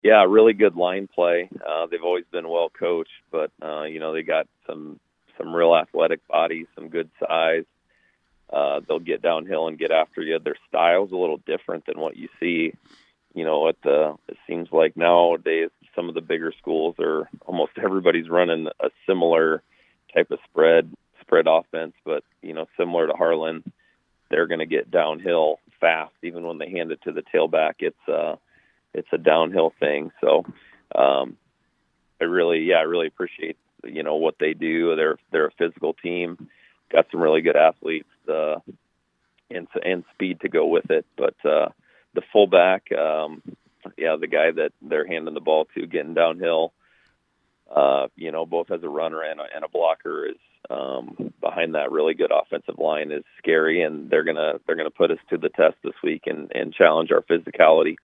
Yeah, really good line play. They've always been well coached, but they got some real athletic bodies, some good size. They'll get downhill and get after you. Their style's a little different than what you see. It seems like nowadays some of the bigger schools are almost everybody's running a similar type of spread offense, but similar to Harlan, they're going to get downhill fast. Even when they hand it to the tailback, it's a downhill thing. So I really appreciate what they do. They're a physical team, got some really good athletes and speed to go with it. But the fullback, the guy that they're handing the ball to, getting downhill, both as a runner and a blocker, is behind that really good offensive line is scary, and they're gonna put us to the test this week and challenge our physicality.